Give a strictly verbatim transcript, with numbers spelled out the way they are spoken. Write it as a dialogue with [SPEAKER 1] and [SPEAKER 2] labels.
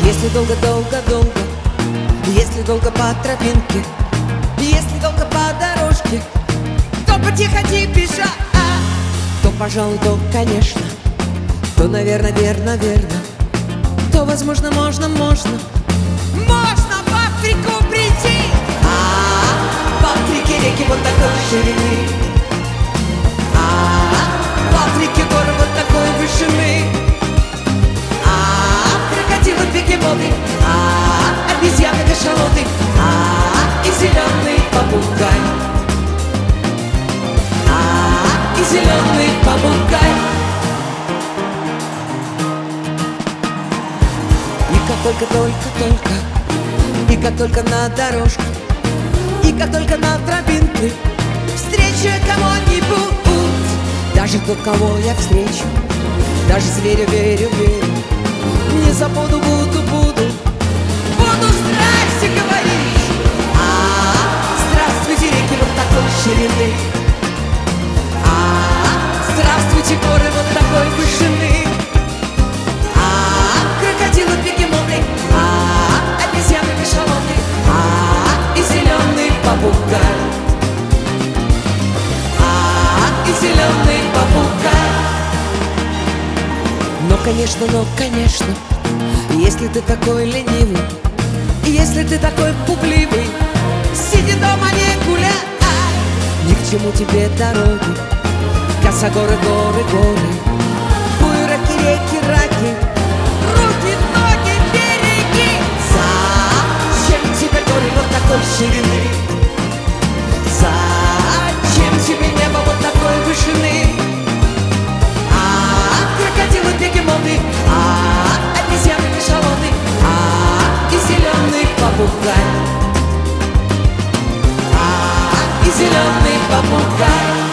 [SPEAKER 1] Если долго-долго-долго, если долго по тропинке, если долго по дорожке, то потихо бежать, то, пожалуй, то, конечно, то, наверное, верно, верно, то, возможно, можно, можно, можно в Африку прийти. А в Африке реки вот такой ширины, а в Африке горы вот такой вышины, а крокодилы, бегемоты, а обезьяны, кашалоты, а и зеленый попугай, а и зеленый попугай. И как только-только-только, и как только на дорожке, и как только на тропинке встречу я кого-нибудь, даже тот, кого я встречу, даже зверю верю, верю, не забуду, буду, буду, буду здрасте говорить. А, здравствуйте, реки вот такой ширины, а, здравствуйте, горы вот такой вышины, а, крокодилы, бегемоты, а, обезьяны, кашалоты, а, и зеленый попугай, а, и зеленый попугай. Но, конечно, но, конечно, если ты такой ленивый, если ты такой пугливый, сиди дома, не гуляй, ни к чему тебе дороги, косогоры, горы, горы, буераки, реки, раки, руки, ноги, береги. Зачем тебе горы вот такой ширины? Зачем тебе небо вот такой вышины? Бегемоты, а обезьяны, кашалоты, а и зеленый попугай, а и зеленый попугай.